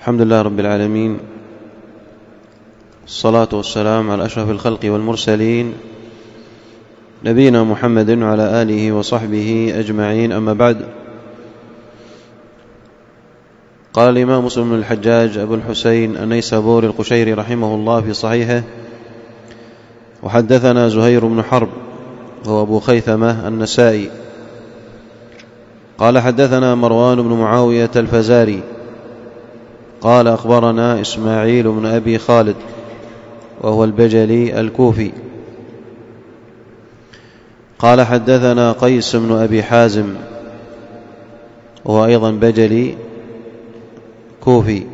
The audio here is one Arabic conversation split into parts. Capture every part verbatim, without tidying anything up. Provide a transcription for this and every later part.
الحمد لله رب العالمين، الصلاة والسلام على أشرف الخلق والمرسلين نبينا محمد وعلى آله وصحبه أجمعين. أما بعد، قال الإمام مسلم بن الحجاج أبو الحسين النيسابوري القشيري رحمه الله في صحيحه: وحدثنا زهير بن حرب هو أبو خيثمة النسائي قال حدثنا مروان بن معاوية الفزاري قال أخبرنا إسماعيل بن أبي خالد وهو البجلي الكوفي قال حدثنا قيس بن أبي حازم وهو أيضا بجلي كوفي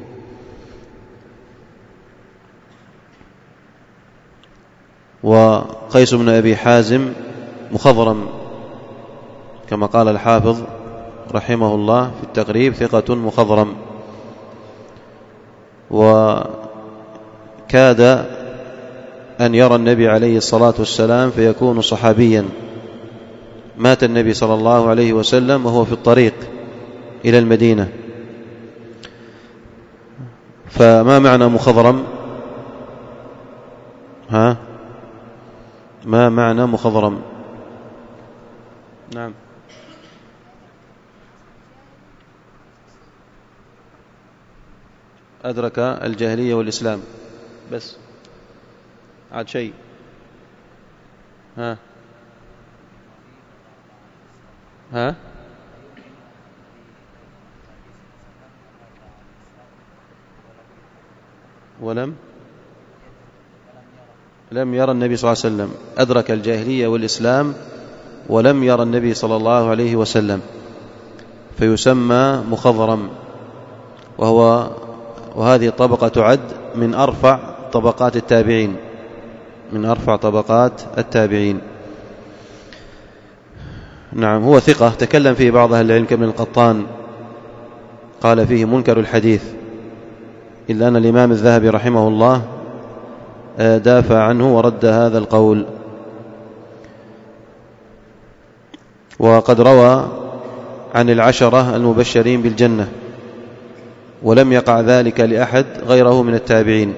وقيس بن أبي حازم مخضرم كما قال الحافظ رحمه الله في التقريب: ثقة مخضرم. وكاد أن يرى النبي عليه الصلاة والسلام فيكون صحابيا. مات النبي صلى الله عليه وسلم وهو في الطريق إلى المدينة. فما معنى مخضرم؟ ها ما معنى مخضرم؟ نعم، أدرك الجاهلية والإسلام. بس عاد شيء. ها ها ولم لم يرى النبي صلى الله عليه وسلم. أدرك الجاهلية والإسلام ولم يرى النبي صلى الله عليه وسلم، فيسمى مخضرم. وهو وهذه الطبقة تعد من أرفع طبقات التابعين من أرفع طبقات التابعين. نعم، هو ثقة. تكلم فيه بعض أهل العلم كابن القطان، قال فيه منكر الحديث، إلا أن الإمام الذهبي رحمه الله دافع عنه ورد هذا القول. وقد روى عن العشرة المبشرين بالجنة، ولم يقع ذلك لأحد غيره من التابعين.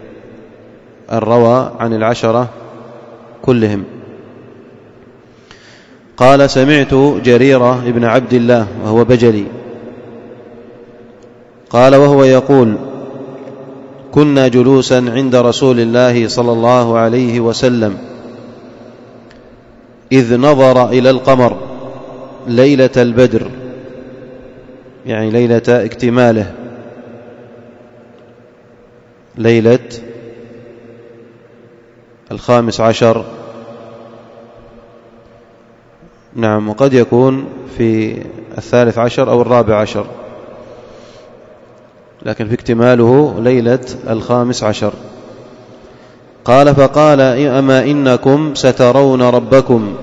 الروى عن العشرة كلهم. قال: سمعت جريرة ابن عبد الله وهو بجلي قال وهو يقول: كنا جلوسا عند رسول الله صلى الله عليه وسلم إذ نظر إلى القمر ليلة البدر، يعني ليلة اكتماله، ليلة الخامس عشر. نعم، وقد يكون في الثالث عشر أو الرابع عشر، لكن في اكتماله ليلة الخامس عشر. قال: فقال: أما إنكم سترون ربكم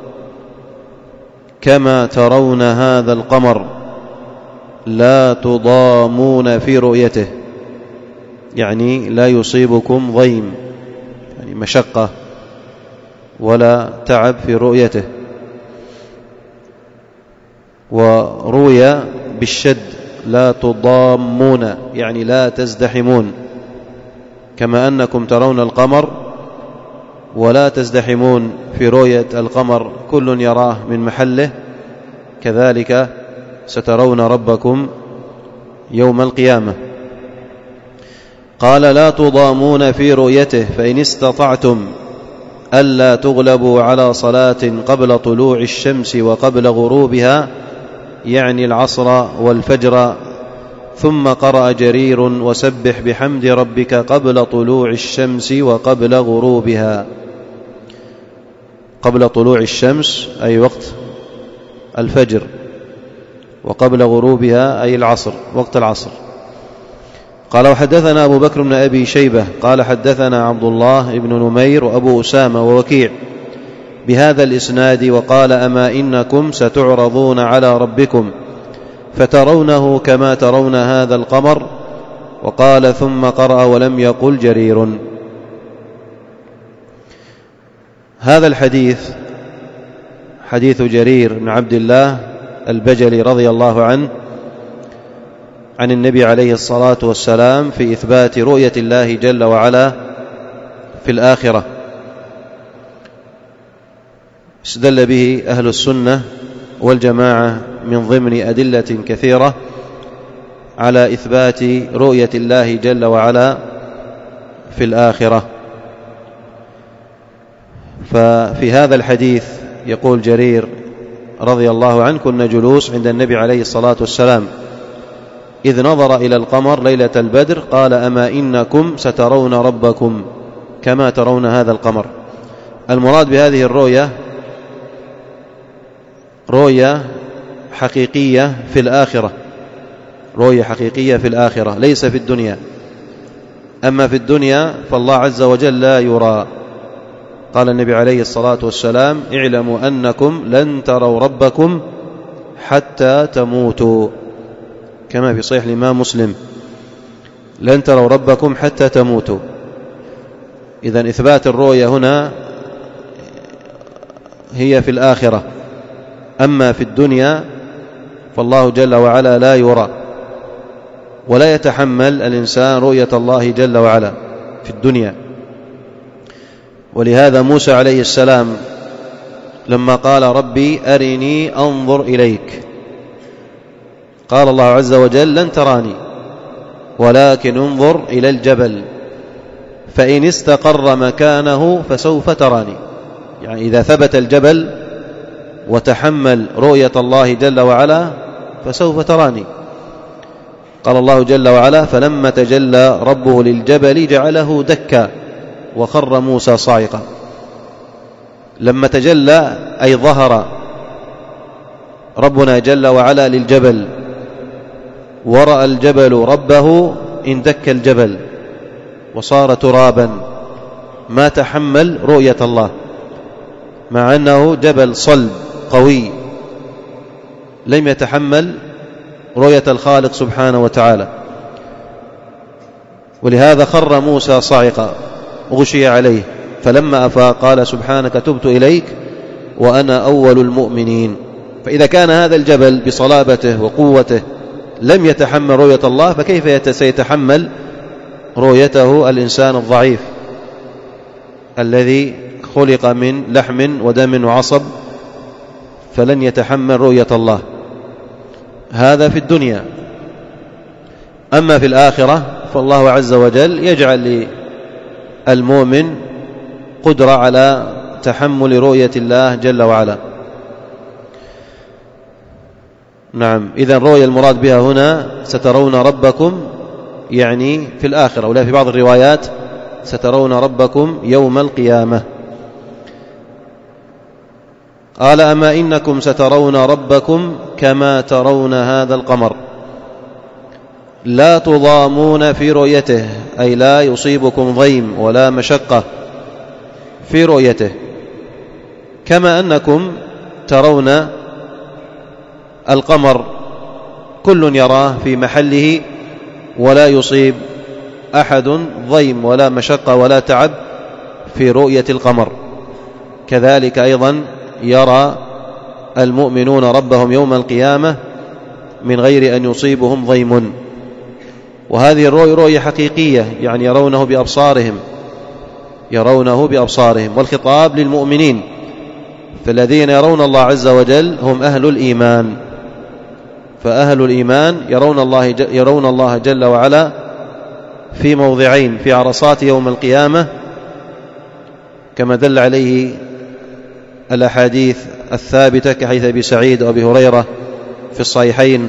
كما ترون هذا القمر لا تضامون في رؤيته، يعني لا يصيبكم ضيم، يعني مشقة ولا تعب في رؤيته. وروي بالشد: لا تضامون، يعني لا تزدحمون، كما أنكم ترون القمر ولا تزدحمون في رؤية القمر، كل يراه من محله، كذلك سترون ربكم يوم القيامة. قال: لا تضامون في رؤيته، فإن استطعتم ألا تغلبوا على صلاة قبل طلوع الشمس وقبل غروبها، يعني العصر والفجر. ثم قرأ جرير: وسبح بحمد ربك قبل طلوع الشمس وقبل غروبها. قبل طلوع الشمس أي وقت الفجر، وقبل غروبها أي العصر، وقت العصر. قال: وحدثنا أبو بكر بن أبي شيبة قال حدثنا عبد الله بن نمير وأبو أسامة ووكيع بهذا الإسناد، وقال: أما إنكم ستعرضون على ربكم فترونه كما ترون هذا القمر. وقال: ثم قرأ ولم يقل جرير. هذا الحديث حديث جرير بن عبد الله البجلي رضي الله عنه عن النبي عليه الصلاة والسلام في إثبات رؤية الله جل وعلا في الآخرة، استدل به أهل السنة والجماعة من ضمن أدلة كثيرة على إثبات رؤية الله جل وعلا في الآخرة. ففي هذا الحديث يقول جرير رضي الله عنه: كنا جلوس عند النبي عليه الصلاة والسلام إذ نظر إلى القمر ليلة البدر قال: أما إنكم سترون ربكم كما ترون هذا القمر. المراد بهذه الرؤية رؤية حقيقية في الآخرة، رؤية حقيقية في الآخرة ليس في الدنيا. أما في الدنيا فالله عز وجل لا يرى. قال النبي عليه الصلاة والسلام: اعلموا أنكم لن تروا ربكم حتى تموتوا، كما في صحيح الإمام مسلم: لن تروا ربكم حتى تموتوا. إذن إثبات الرؤية هنا هي في الآخرة. أما في الدنيا فالله جل وعلا لا يرى، ولا يتحمل الإنسان رؤية الله جل وعلا في الدنيا. ولهذا موسى عليه السلام لما قال: ربي أرني أنظر إليك، قال الله عز وجل: لن تراني ولكن انظر إلى الجبل فإن استقر مكانه فسوف تراني. يعني إذا ثبت الجبل وتحمل رؤية الله جل وعلا فسوف تراني. قال الله جل وعلا: فلما تجلى ربه للجبل جعله دكا وخر موسى صاعقا. لما تجلى أي ظهر ربنا جل وعلا للجبل ورأى الجبل ربه اندك الجبل وصار ترابا، ما تحمل رؤية الله، مع أنه جبل صلب قوي لم يتحمل رؤية الخالق سبحانه وتعالى. ولهذا خر موسى صاعقا غشي عليه، فلما أفاق قال: سبحانك تبت إليك وأنا أول المؤمنين. فإذا كان هذا الجبل بصلابته وقوته لم يتحمل رؤية الله، فكيف سيتحمل رؤيته الإنسان الضعيف الذي خلق من لحم ودم وعصب، فلن يتحمل رؤية الله. هذا في الدنيا. أما في الآخرة فالله عز وجل يجعل للمؤمن قدرة على تحمل رؤية الله جل وعلا. نعم، إذن الرؤية المراد بها هنا سترون ربكم، يعني في الآخرة، ولا في بعض الروايات سترون ربكم يوم القيامة. قال: أما إنكم سترون ربكم كما ترون هذا القمر لا تضامون في رؤيته، أي لا يصيبكم ضيم ولا مشقة في رؤيته، كما أنكم ترون القمر كل يراه في محله ولا يصيب أحد ضيم ولا مشقة ولا تعب في رؤية القمر. كذلك أيضا يرى المؤمنون ربهم يوم القيامة من غير أن يصيبهم ضيم. وهذه الرؤية رؤية حقيقية، يعني يرونه بأبصارهم يرونه بأبصارهم والخطاب للمؤمنين. فالذين يرون الله عز وجل هم أهل الإيمان، فأهل الإيمان يرون الله يرون الله جل وعلا في موضعين: في عرصات يوم القيامة كما دل عليه الأحاديث الثابتة كحديث أبي سعيد وأبي هريرة في الصحيحين،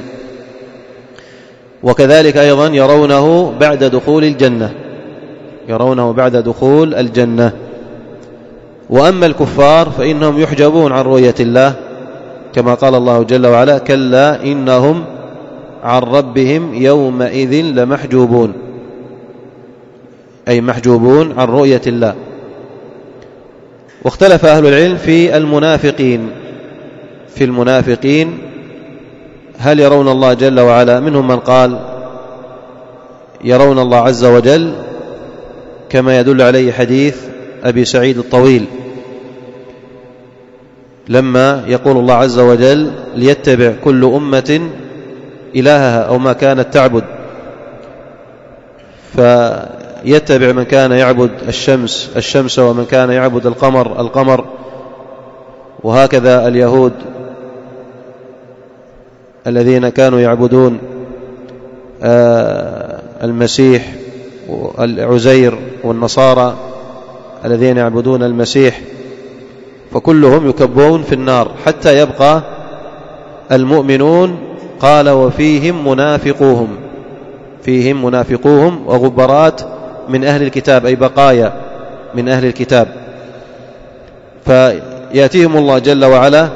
وكذلك أيضا يرونه بعد دخول الجنة يرونه بعد دخول الجنة. وأما الكفار فإنهم يحجبون عن رؤية الله، كما قال الله جل وعلا: كلا إنهم عن ربهم يومئذ لمحجوبون، أي محجوبون عن رؤية الله. واختلف أهل العلم في المنافقين في المنافقين هل يرون الله جل وعلا؟ منهم من قال يرون الله عز وجل كما يدل عليه حديث أبي سعيد الطويل لما يقول الله عز وجل: ليتبع كل أمة إلهها أو ما كانت تعبد، فيتبع من كان يعبد الشمس الشمس ومن كان يعبد القمر القمر. وهكذا اليهود الذين كانوا يعبدون المسيح والعزير، والنصارى الذين يعبدون المسيح، فكلهم يكبون في النار حتى يبقى المؤمنون. قال وفيهم منافقوهم، فيهم منافقوهم وغبرات من أهل الكتاب، أي بقايا من أهل الكتاب. فيأتيهم الله جل وعلا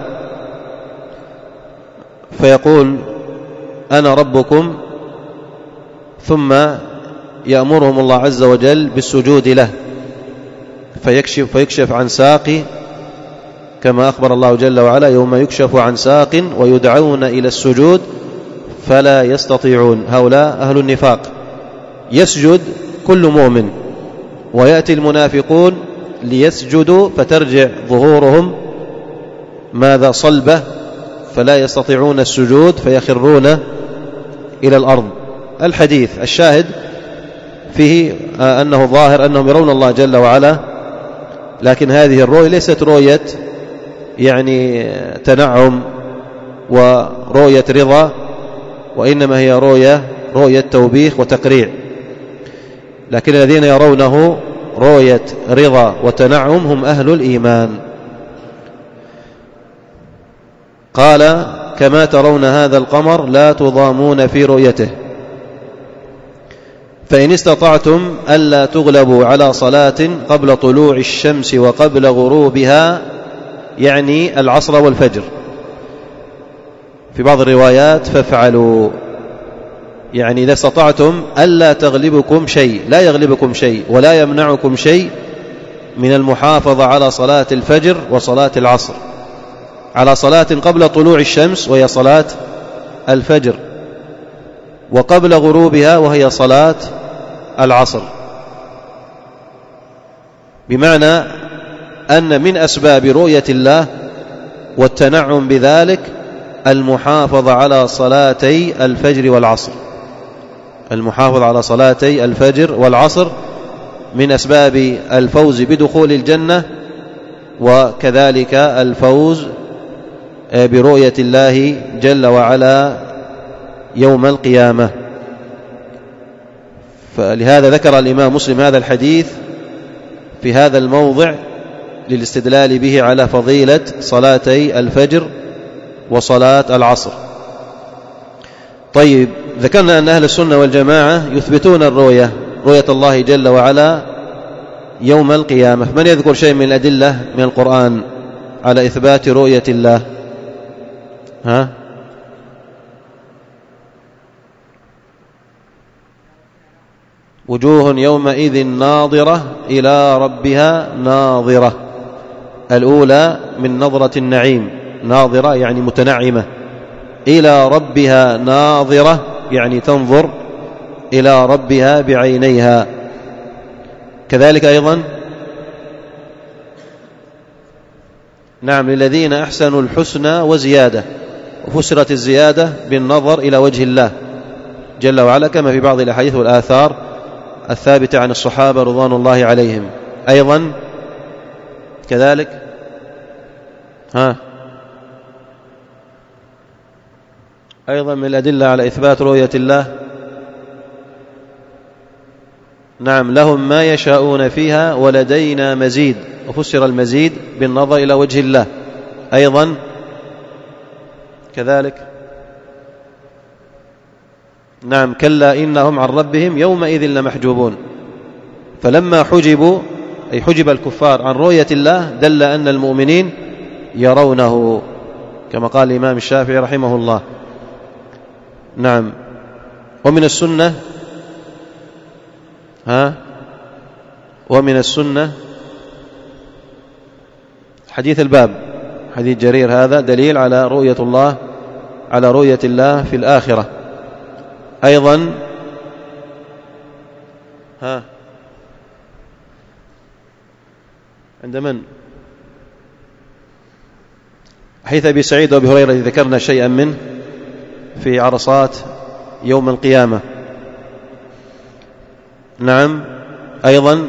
فيقول أنا ربكم، ثم يأمرهم الله عز وجل بالسجود له، فيكشف, فيكشف عن ساق، كما أخبر الله جل وعلا يوم يكشف عن ساق ويدعون إلى السجود فلا يستطيعون. هؤلاء أهل النفاق. يسجد كل مؤمن، ويأتي المنافقون ليسجدوا فترجع ظهورهم ماذا صلبة، فلا يستطيعون السجود فيخرون إلى الأرض. الحديث الشاهد فيه أنه ظاهر أنهم يرون الله جل وعلا، لكن هذه الرؤية ليست رؤية يعني تنعم ورؤية رضا، وإنما هي رؤية رؤية توبيخ وتقريع. لكن الذين يرونه رؤية رضا وتنعم هم أهل الإيمان. قال كما ترون هذا القمر لا تضامون في رؤيته، فإن استطعتم ألا تغلبوا على صلاة قبل طلوع الشمس وقبل غروبها، يعني العصر والفجر. في بعض الروايات فافعلوا، يعني إذا استطعتم ألا تغلبكم شيء، لا يغلبكم شيء ولا يمنعكم شيء من المحافظة على صلاة الفجر وصلاة العصر، على صلاة قبل طلوع الشمس وهي صلاة الفجر، وقبل غروبها وهي صلاة العصر. بمعنى أن من أسباب رؤية الله والتنعم بذلك المحافظة على صلاتي الفجر والعصر، المحافظة على صلاتي الفجر والعصر من أسباب الفوز بدخول الجنة، وكذلك الفوز برؤية الله جل وعلا يوم القيامة. فلهذا ذكر الإمام مسلم هذا الحديث في هذا الموضع للاستدلال به على فضيلة صلاتي الفجر وصلاة العصر. طيب، ذكرنا أن أهل السنة والجماعة يثبتون الرؤية، رؤية الله جل وعلا يوم القيامة. من يذكر شيء من الأدلة من القرآن على إثبات رؤية الله؟ ها؟ وجوه يومئذ ناظرة إلى ربها ناظرة. الأولى من نظرة النعيم، ناظرة يعني متنعمة، إلى ربها ناظرة يعني تنظر إلى ربها بعينيها. كذلك أيضا نعم للذين أحسنوا الحسنى وزيادة، وفسرت الزيادة بالنظر إلى وجه الله جل وعلا، كما في بعض الأحاديث والآثار الثابتة عن الصحابة رضوان الله عليهم. أيضا كذلك ها أيضا من الأدلة على إثبات رؤية الله نعم لهم ما يشاءون فيها ولدينا مزيد، وفسر المزيد بالنظر إلى وجه الله. أيضا كذلك نعم كلا إنهم عن ربهم يومئذ لمحجوبون. فلما حجبوا أي حجب الكفار عن رؤية الله دل أن المؤمنين يرونه، كما قال الإمام الشافعي رحمه الله. نعم. ومن السنة ها ومن السنة حديث الباب، حديث جرير، هذا دليل على رؤية الله على رؤية الله في الآخرة. أيضا ها عند من؟ حديث أبي سعيد وأبي هريرة ذكرنا شيئا منه في عرصات يوم القيامة. نعم. أيضا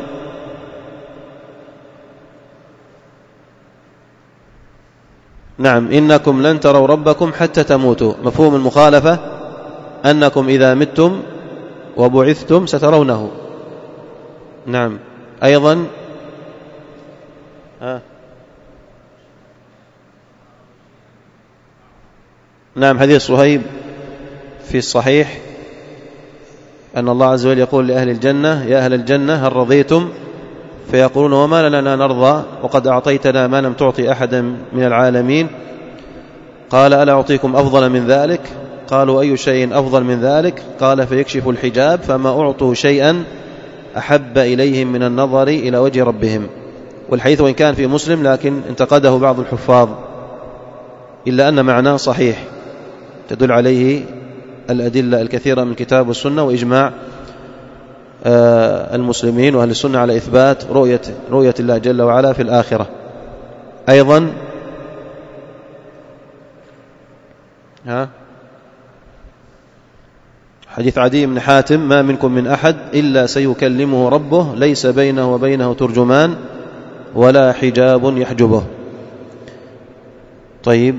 نعم إنكم لن تروا ربكم حتى تموتوا، مفهوم المخالفة أنكم إذا متم وبعثتم سترونه. نعم. أيضا آه. نعم حديث صهيب في الصحيح أن الله عز وجل يقول لأهل الجنة: يا أهل الجنة هل رضيتم؟ فيقولون: وما لنا نرضى وقد أعطيتنا ما لم تعطي أحدا من العالمين. قال: ألا أعطيكم أفضل من ذلك؟ قالوا: أي شيء أفضل من ذلك؟ قال: فيكشف الحجاب فما أعطوا شيئا أحب إليهم من النظر إلى وجه ربهم. والحديث وإن كان في مسلم لكن انتقده بعض الحفاظ، إلا أن معناه صحيح، تدل عليه الأدلة الكثيرة من الكتاب والسنة وإجماع المسلمين وأهل السنة على إثبات رؤية, رؤية الله جل وعلا في الآخرة. أيضا ها حديث عدي بن حاتم: ما منكم من أحد إلا سيكلمه ربه ليس بينه وبينه ترجمان ولا حجاب يحجبه. طيب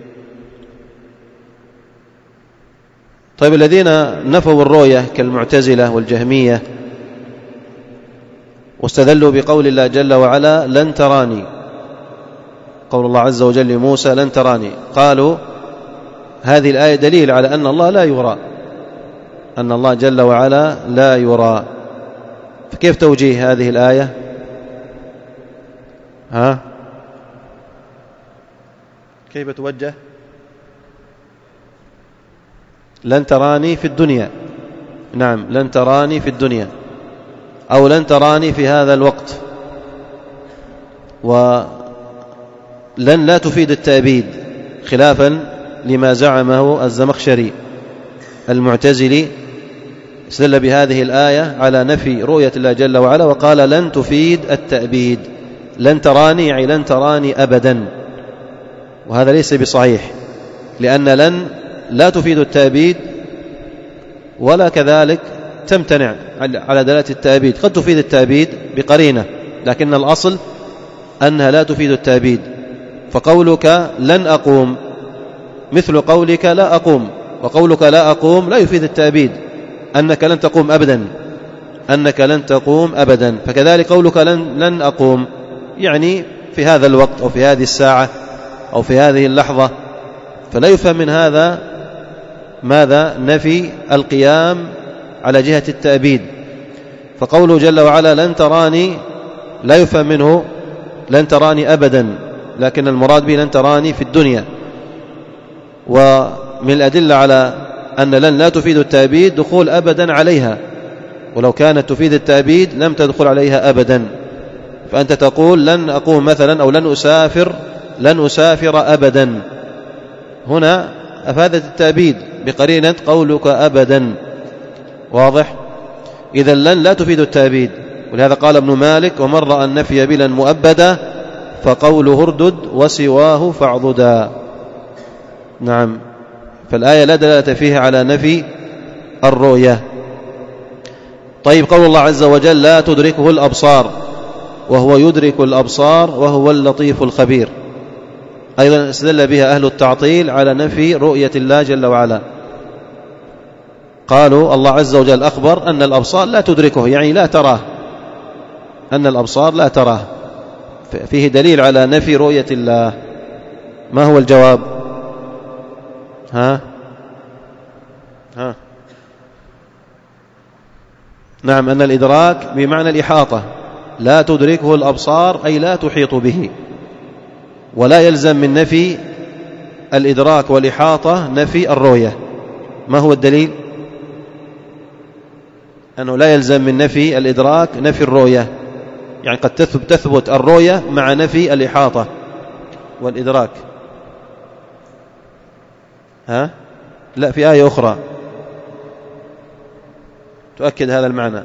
طيب الذين نفوا الرؤية كالمعتزلة والجهمية واستدلوا بقول الله جل وعلا: لن تراني، قول الله عز وجل لموسى: لن تراني، قالوا هذه الآية دليل على أن الله لا يرى، أن الله جل وعلا لا يرى. فكيف توجيه هذه الآية؟ ها كيف توجه؟ لن تراني في الدنيا. نعم، لن تراني في الدنيا، أو لن تراني في هذا الوقت. ولن لا تفيد التأبيد خلافا لما زعمه الزمخشري المعتزلي، استدل بهذه الآية على نفي رؤية الله جل وعلا وقال: لن تفيد التأبيد، لن تراني يعني لن تراني أبدا. وهذا ليس بصحيح، لأن لن لا تفيد التأبيد ولا كذلك تمتنع على دلالة التأبيد. قد تفيد التأبيد بقرينة، لكن الأصل أنها لا تفيد التأبيد. فقولك لن أقوم مثل قولك لا أقوم، وقولك لا أقوم لا يفيد التأبيد، أنك لن تقوم أبدا، أنك لن تقوم أبدا. فكذلك قولك لن, لن أقوم يعني في هذا الوقت أو في هذه الساعة أو في هذه اللحظة، فلا يفهم من هذا ماذا؟ نفي القيام على جهة التأبيد. فقوله جل وعلا لن تراني لا يفهم منه لن تراني أبدا، لكن المراد به لن تراني في الدنيا. ومن الأدلة على أن لن لا تفيد التأبيد دخول أبدا عليها، ولو كانت تفيد التأبيد لم تدخل عليها أبدا. فأنت تقول لن أقوم مثلا، أو لن أسافر لن أسافر أبدا، هنا أفادت التأبيد بقرينة قولك أبدا. واضح؟ إذا لن لا تفيد التأبيد، ولهذا قال ابن مالك: ومن رأى النفي بلا مؤبدا فقوله اردد وسواه فاعضدا. نعم، فالآية لا دلالة فيها على نفي الرؤية. طيب، قول الله عز وجل: لا تدركه الأبصار وهو يدرك الأبصار وهو اللطيف الخبير، أيضا استدل بها أهل التعطيل على نفي رؤية الله جل وعلا. قالوا الله عز وجل أخبر أن الأبصار لا تدركه، يعني لا تراه، أن الأبصار لا تراه، فيه دليل على نفي رؤية الله. ما هو الجواب؟ ها ها نعم، أن الإدراك بمعنى الإحاطة، لا تدركه الأبصار أي لا تحيط به. ولا يلزم من نفي الإدراك والإحاطة نفي الرؤية. ما هو الدليل؟ أنه لا يلزم من نفي الإدراك نفي الرؤية، يعني قد تثبت الرؤية مع نفي الإحاطة والإدراك. ها؟ لا، في آية أخرى تؤكد هذا المعنى.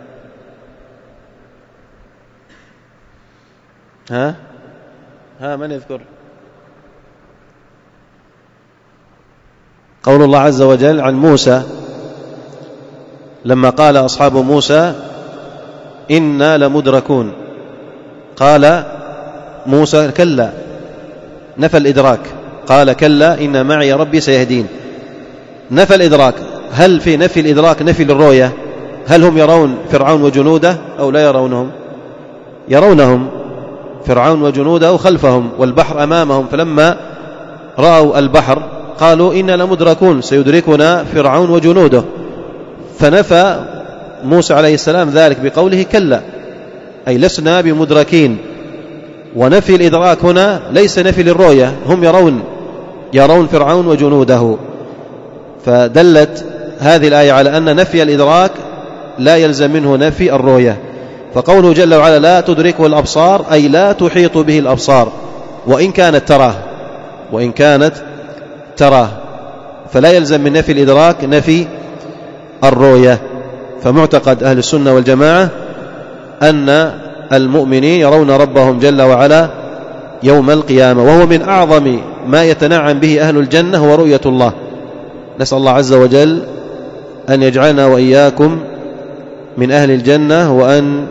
ها؟ ها من يذكر؟ قول الله عز وجل عن موسى لما قال أصحاب موسى إنا لمدركون، قال موسى كلا، نفى الإدراك، قال كلا إن معي ربي سيهدين، نفى الإدراك. هل في نفي الإدراك نفي للرؤية؟ هل هم يرون فرعون وجنوده أو لا يرونهم؟ يرونهم، فرعون وجنوده خلفهم والبحر أمامهم، فلما رأوا البحر قالوا إنا لمدركون سيدركنا فرعون وجنوده، فنفى موسى عليه السلام ذلك بقوله كلا، أي لسنا بمدركين. ونفي الإدراك هنا ليس نفي للرؤية، هم يرون يرون فرعون وجنوده، فدلت هذه الآية على أن نفي الإدراك لا يلزم منه نفي الرؤية. فقوله جل وعلا لا تدركه الأبصار أي لا تحيط به الأبصار، وإن كانت تراه وإن كانت تراه فلا يلزم من نفي الإدراك نفي الرؤية. فمعتقد أهل السنة والجماعة أن المؤمنين يرون ربهم جل وعلا يوم القيامة، وهو من أعظم ما يتنعم به أهل الجنة هو رؤية الله. نسأل الله عز وجل أن يجعلنا وإياكم من أهل الجنة، وأن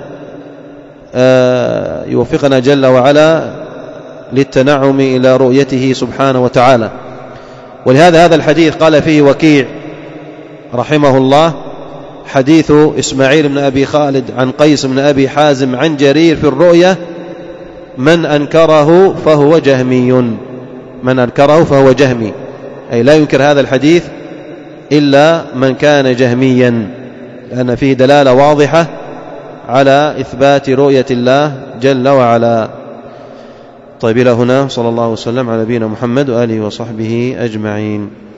يوفقنا جل وعلا للتنعم إلى رؤيته سبحانه وتعالى. ولهذا هذا الحديث قال فيه وكيع رحمه الله حديث إسماعيل بن أبي خالد عن قيس بن أبي حازم عن جرير في الرؤية من أنكره فهو جهمي، من أنكره فهو جهمي، أي لا ينكر هذا الحديث إلا من كان جهميا، لأن فيه دلالة واضحة على إثبات رؤية الله جل وعلا. طيب إلى هنا، صلى الله وسلم على نبينا محمد وآله وصحبه أجمعين.